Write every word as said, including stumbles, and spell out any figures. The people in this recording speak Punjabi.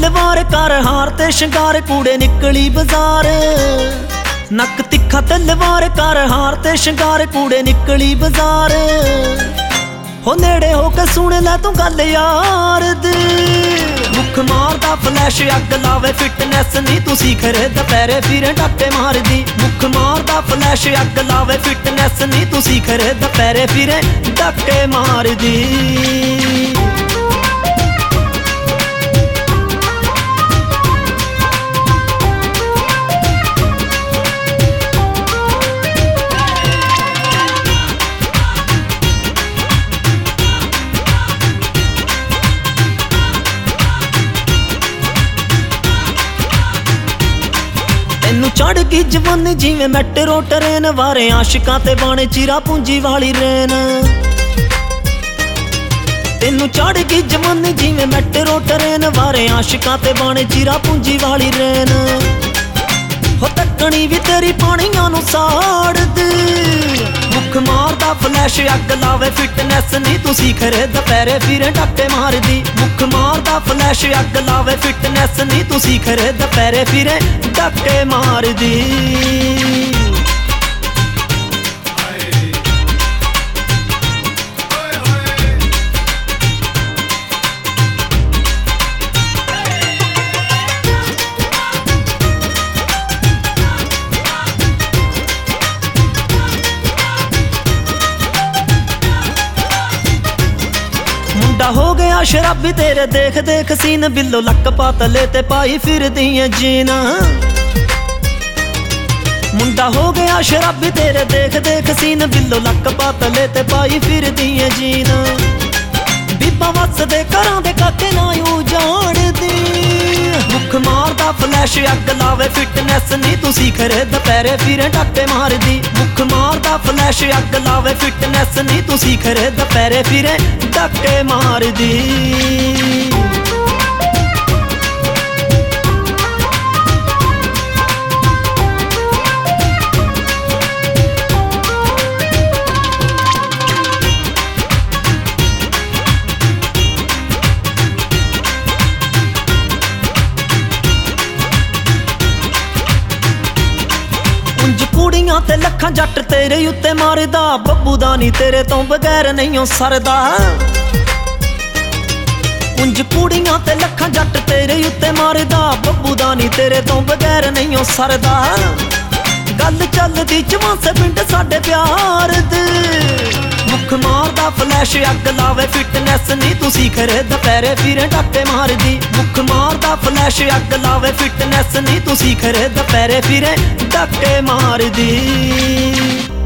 ਤਲਵਾਰ ਕਰ ਹਾਰ ਤੇ ਸ਼ਿੰਗਾਰ ਕੂੜੇ ਨਿਕਲੀ ਬਾਜ਼ਾਰ। ਨੱਕ ਤਿੱਖਾ ਤਲਵਾਰ ਕਰ ਹਾਰ ਤੇ ਸ਼ਿੰਗਾਰ ਕੂੜੇ ਨਿਕਲੀ ਬਾਜ਼ਾਰ। ਹੋ ਨੇੜੇ ਹੋ ਕੇ ਸੁਣ ਲੈ ਤੂੰ ਗੱਲ ਯਾਰ ਦੀ। ਮੁੱਖ ਮਾਰਦਾ ਫਲੈਸ਼ ਅੱਗ ਲਾਵੇ ਫਿਟਨੈਸ ਨੀ ਤੂੰ ਸਿੱਖ ਰੇ ਦੁਪਹਿਰੇ ਫਿਰੇ ਡਾਕੇ ਮਾਰਦੀ। ਮੁੱਖ ਮਾਰਦਾ ਫਲੈਸ਼ ਅੱਗ ਲਾਵੇ ਫਿਟਨੈਸ ਨੀ ਤੂੰ ਸਿੱਖ ਰੇ ਦੁਪਹਿਰੇ ਫਿਰੇ ਡਾਕੇ ਮਾਰਦੀ। ਤੈਨੂੰ ਚੜ ਗਈ ਜਵਾਨੀ ਜਿਵੇਂ ਮੈਟਰੋ ਟਰੇਨ ਵਾਰੇ ਆਸ਼ਿਕਾਂ ਤੇ ਬਾਣੇ ਚੀਰਾ ਪੂੰਜੀ ਵਾਲੀ ਰੇਨ। ਤੈਨੂੰ ਚੜ ਗਈ ਜਵਾਨੀ ਜਿਵੇਂ ਮੈਟਰੋ ਟਰੇਨ ਵਾਰੇ ਆਸ਼ਿਕਾਂ ਤੇ ਬਾਣੇ ਚੀਰਾ ਪੂੰਜੀ ਵਾਲੀ ਰੇਨ। ਹੋ ਤੱਕਣੀ ਵੀ ਤੇਰੀ ਪਾਣੀਆਂ ਨੂੰ ਸਾੜਦੀ। ਮੁੱਖ ਮਾਰਦਾ ਫਲੈਸ਼ ਅੱਗ ਲਾਵੇ ਫਿਟਨੈਸ ਨੀ ਤੂੰ ਸਿੱਖ ਰੇ ਦੁਪਹਿਰੇ ਫਿਰੇ ਡਾਕੇ ਮਾਰਦੀ। ਮੁੱਖ ਮਾਰਦਾ ਫਲੈਸ਼ ਅੱਗ ਲਾਵੇ ਫਿਟਨੈਸ ਨੀ ਤੂੰ ਸਿੱਖ ਰੇ ਦੁਪਹਿਰੇ ਫਿਰੇ ਡਾਕੇ ਮਾਰਦੀ। ਮੁੰਡਾ ਹੋ ਗਿਆ ਸ਼ਰਾਬੀ ਤੇਰੇ ਦੇਖ ਦੇਖ ਸੀਨ ਬਿੱਲੋ ਲੱਕ ਪਾਤਲੇ ਤੇ ਪਾਈ ਫਿਰਦੀਆਂ ਜੀਨ। ਮੁੰਡਾ ਹੋ ਗਿਆ ਸ਼ਰਾਬੀ ਤੇਰੇ ਦੇਖ ਦੇਖ ਸੀਨ ਬਿੱਲੋ ਲੱਕ ਪਾਤਲੇ ਤੇ ਪਾਈ ਫਿਰਦੀਆਂ ਜੀਨ। ਬੀਬਾ ਵੱਸਦੇ ਘਰਾਂ ਦੇ ਕਾਕੇ ਨਾ ਉਜਾੜਦੀ। ਮੁੱਖ ਮਾਰਦਾ ਫਲੈਸ਼ ਅੱਗ ਲਾਵੇ ਫਿਟਨੈਸ ਨੀ ਤੂੰ ਸਿੱਖ ਰੇ ਦੁਪਹਿਰੇ ਫਿਰੇ ਡਾਕੇ ਮਾਰਦੀ। ਮੁੱਖ ਮਾਰਦਾ ਫਲੈਸ਼ ਅੱਗ ਲਾਵੇ ਫਿਟਨੈਸ ਨੀ ਤੂੰ ਸਿੱਖ ਰੇ ਦੁਪਹਿਰੇ ਫਿਰੇ ਡਾਕੇ ਮਾਰਦੀ। ਕੁੜੀਆਂ ਤੇ ਲੱਖਾਂ ਜੱਟ ਤੇਰੇ ਉੱਤੇ ਮਾਰਦਾ। ਬੱਬੂ ਦਾ ਨੀ ਤੇਰੇ ਤੋਂ ਬਗੈਰ ਨਹੀਂਓ ਸਰਦਾ। ਉਂਝ ਕੁੜੀਆਂ ਤੇ ਲੱਖਾਂ ਜੱਟ ਤੇਰੇ ਉੱਤੇ ਮਾਰਦਾ। ਬੱਬੂ ਦਾ ਨੀ ਤੇਰੇ ਤੋਂ ਬਗੈਰ ਨਹੀਂਓ ਸਰਦਾ। ਗੱਲ ਚੱਲਦੀ ਜਵਾਂਸੇ ਪਿੰਡ ਸਾਡੇ ਪਿਆਰ ਦੇ। ਮੁੱਖ ਮਾਰਦਾ ਫਲੈਸ਼ ਅੱਗ ਲਾਵੇ ਫਿਟਨੈਸ ਨੀ ਤੂੰ ਸਿੱਖ ਰੇ ਦੁਪਹਿਰੇ ਫਿਰੇ ਡਾਕੇ ਮਾਰਦੀ। ਮੁੱਖ ਮਾਰਦਾ ਫਲੈਸ਼ ਅੱਗ ਲਾਵੇ ਫਿਟਨੈਸ ਨੀ ਤੂੰ ਸਿੱਖ ਰੇ ਦੁਪਹਿਰੇ ਫਿਰੇ ਡਾਕੇ ਮਾਰਦੀ।